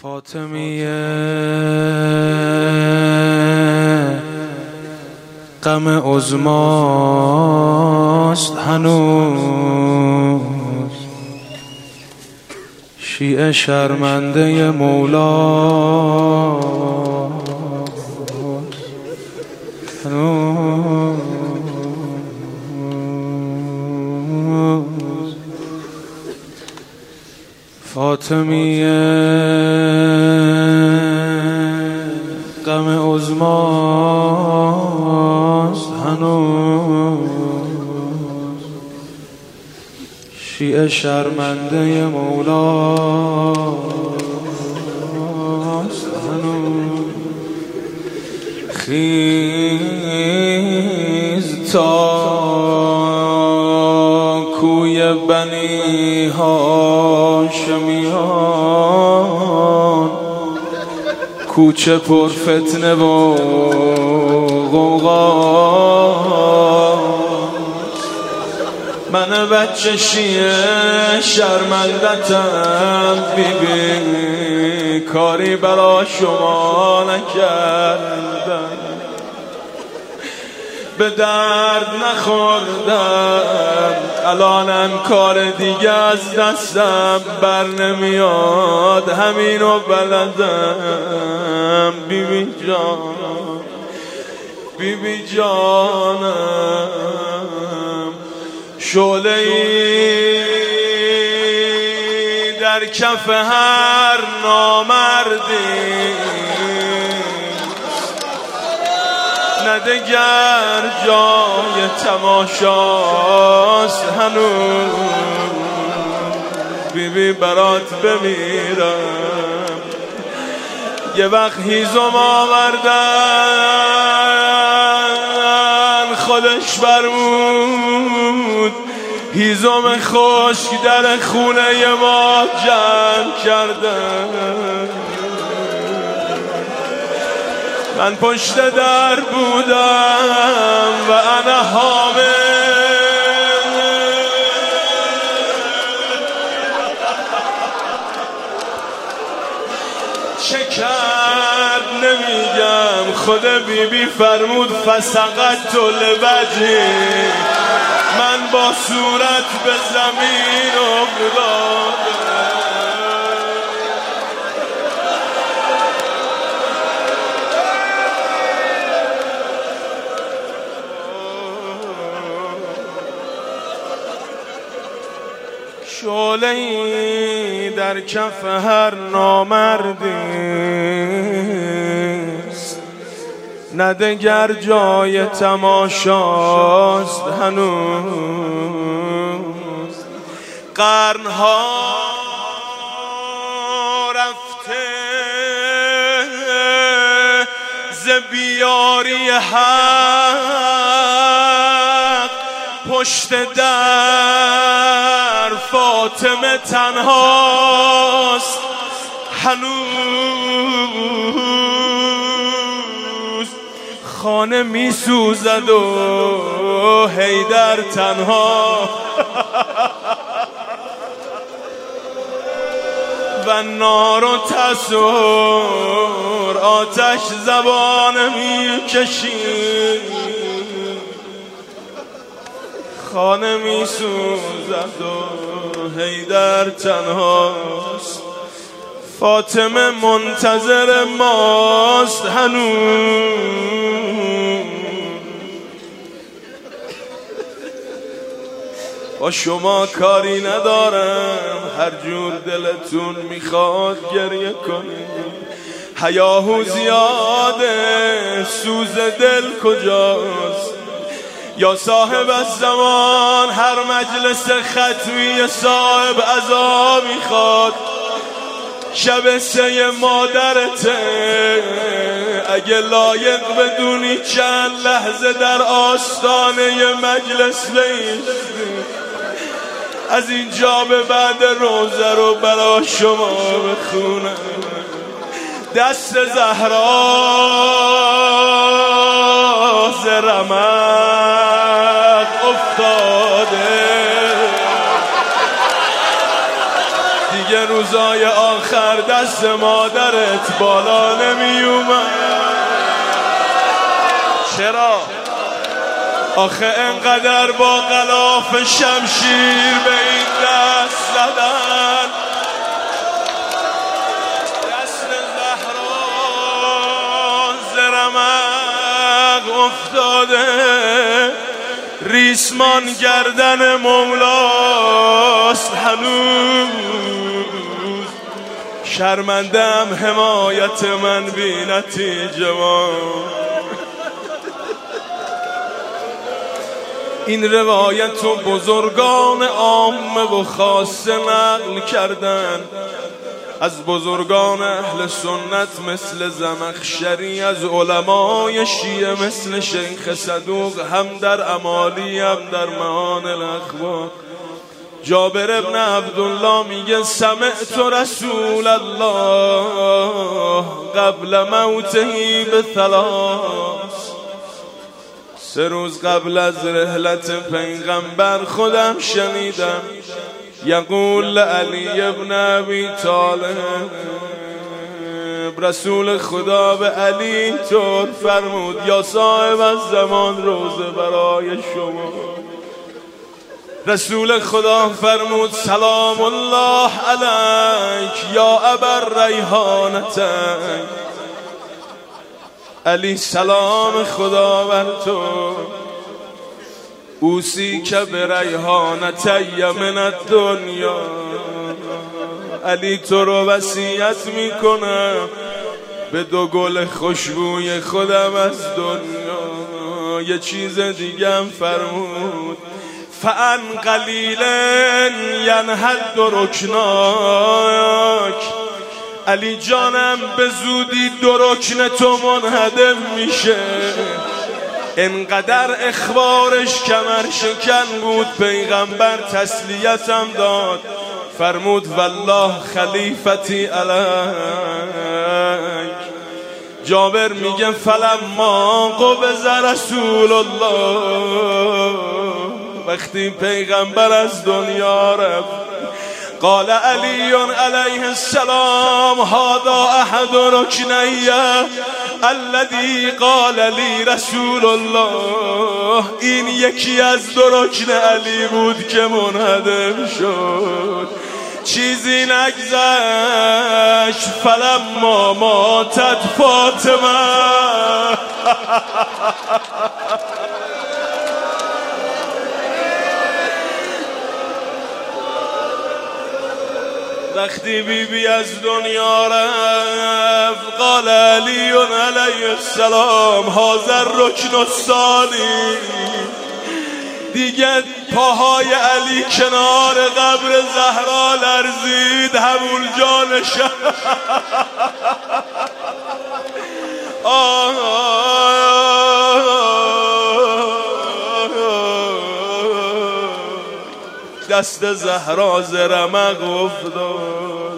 فاطمیه غم عظماست هنوز، شیعه شرمنده مولاست هنوز. فاطمیه غم عظماست هنوز، شیعه شرمنده مولاست هنوز. خیز تا کوی بنی هاشمیان، کوچه پر فتنه و غوغاست. من بچه شیعه شرمندتم، بیبی کاری برا شما نکردم، به درد نخوردم، الانم کار دیگه از دستم بر نمیاد، همینو بلدم. بیبی جانم، بیبی جانم، شعله‌ای در کف هر نامردی، ندگر جای تماشاست هنوز. بیبی برات بمیرم، یه وقت هیزم آوردن خودش فرمود، هیزم خشک در خونه ما جمع کردن. من پشت در بودم و انا حامل، چه کرد نمیگم، خود بیبی فرمود فسقط لوجهی، من با صورت به زمین افتادم. شعله‌ای در کف هر نامردیست، ندگر جای تماشاست هنوز. قرنها رفته ز بیاری حق، پشت در فاطمه تنهاست هنوز. خانه می سوزد و حیدر تنها، و نار و تصور آتش زبان می کشید. خانه می سوزد و حیدر تنهاست، فاطمه منتظر ماست هنوز. با شما کاری ندارم، هر جور دلتون میخواد گریه کنید. هیاهو زیاده، سوز دل کجاست؟ یا صاحب الزمان هر مجلس ختمی صاحب عزا میخواد، شب سه مادرته. اگه لایق بدونی چند لحظه در آستانه مجلس بایستی، از اینجا به بعد روزه رو برا شما بخونم. دست زهرا ز رمق افتاده، دیگه رو روزای آخر دست مادرت بالا نمی اومد. چرا؟ آخه انقدر با غلاف شمشیر به این دست زدن، دست زهرا زرمق افتاده، ریسمان گردن مولاست هنوز. شرمندم حمایت من بی نتیجه. این روایت و بزرگان عامه و خاصه نقل کردن از بزرگان اهل سنت مثل زمخشری، از علمای شیعه مثل شیخ صدوق، هم در امالی هم در معان الاخبار. جابر ابن عبدالله میگه سمعت رسول الله قبل موته بثلاث، 3 روز قبل از رحلت پیغمبر خودم شنیدم یقول علی ابن ابی طالب، رسول خدا به علی طور فرمود یا صاحب الزمان روزه برای شما. رسول خدا فرمود سلام الله علیک یا ابا ریحانتین. علی سلام خدا بر تو، اوسی که به ریحانتی من الدنیا. علی تو رو وصیت میکنم به 2 گل خوشبوی خودم از دنیا. یه چیز دیگه هم فرمود فان قلیل ینهد رکناک. علی جانم به زودی 2 رکن تو منهدم میشه. انقدر اخبارش کمر شکن بود پیغمبر تسلیتم داد، فرمود والله خلیفتی علیک. جابر میگه فلما قبض رسول الله، وقتی پیغمبر از دنیا رفت، قال علی علیه السلام هذا احد رکنی الذی قال لی رسول الله. این یکی از 2 رکن علی بود که منهدم شد. چیزی نگذشت فلما ماتت فاطمه، وقتی بیبی از دنیا رفت قال علی علیه السلام هذا الرکن الثانی. دیگه پاهای علی کنار قبر زهرا لرزید، همون جانش دست زهرا زرمق افتاد،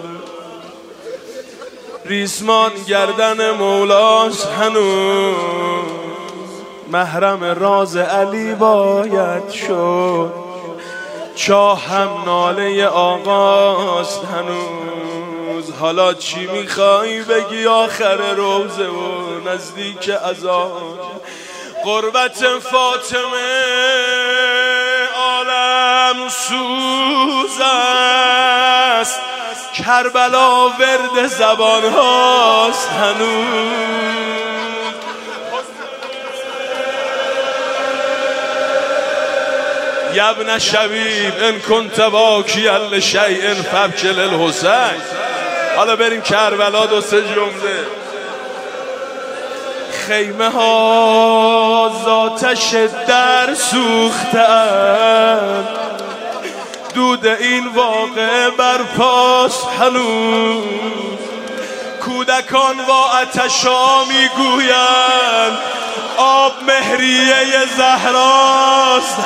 ریسمان گردن مولاش هنوز. محرم راز علی باید شد، چاه هم ناله آقاست هنوز. حالا چی میخوای بگی آخر روزه و نزدیک اذان؟ قربت فاطمه عالم سوز است، کربلا ورد زبان هاست هنوز. یبن شبیب ان کنت باکیا لشیء فابکی للحسین. حالا بریم کربلا 2-3 جمله. خیمه ها زاتش در سوختند، دود این واقعه برپاست هنوز. کودکان با آتشا میگویند آب مهریه زهراست.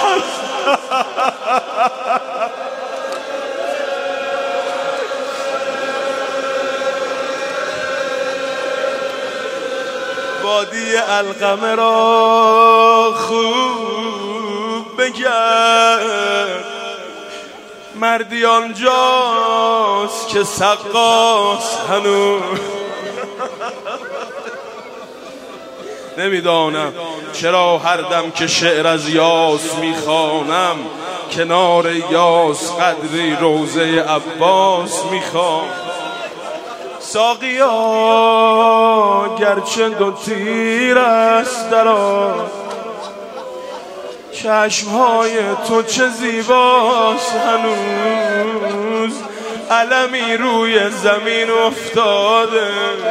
وادی القمه را خوب بگرد، مردی آنجاست که سقاس هنوز نمیدانم چرا هر دم که شعر از یاس میخوانم کنار یاس قدری روضه عباس میخوام. ساقیا گرچه دو تیر است در آن چشمهای تو چه زیباست هنوز علمی روی زمین افتاده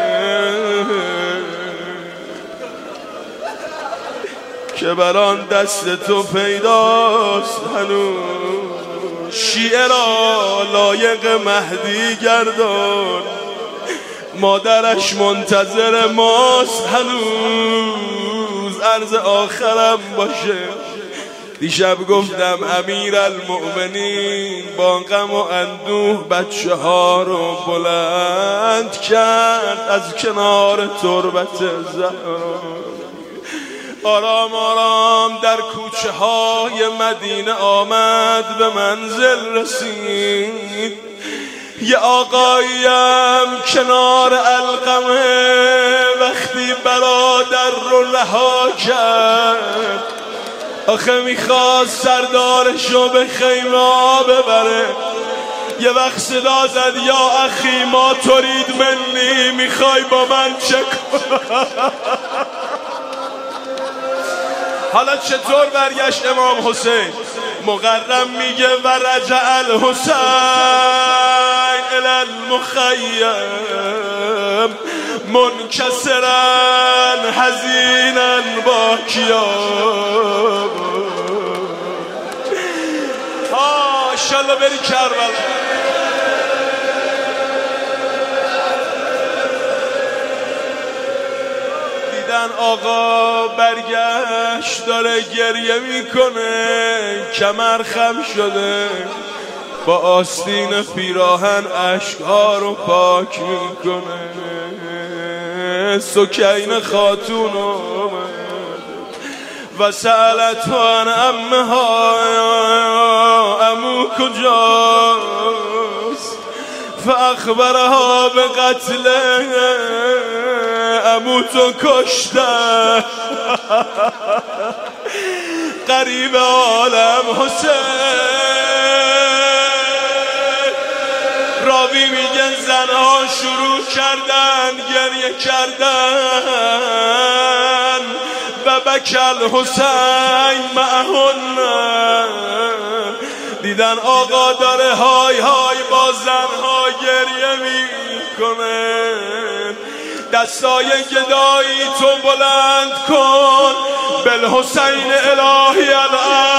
که بران دست تو پیداست هنوز. شیعه را لایق مهدی گردان مادرش منتظر ماست هنوز عرض آخرم باشه. دیشب گفتم امیرالمؤمنین با غم و اندوه بچه ها رو بلند کرد از کنار تربت زهرا. آرام آرام در کوچه های مدینه آمد به منزل رسید. یه آقاییم کنار علقمه وقتی برادر رو رها کرد آخه میخواست سردارشو به خیمه ببره یه وقت صدا زد یا اخی ما ترید منی میخوای با من چه کنم. حالا چطور برگشت امام حسین؟ مقرم میگه و رجع الحسین الی المخیم منکسرا حزینا باکیا. انشالله بری کربلا. آقا برگشت داره گریه میکنه کمر خم شده با آستین پیراهن اشک‌ها رو پاک میکنه. سکینه خاتون اومد و سألت عن عمها عمو کجاست فاخبرها به قتله عمو تو کشته. قریب عالم حسین راوی میگن زنها شروع کردن گریه کردن و بکل حسین معهن دیدن آقا داره های های با زنها گریه میکنه. دستای گدایی تو بلند کن بالحسین الهی الان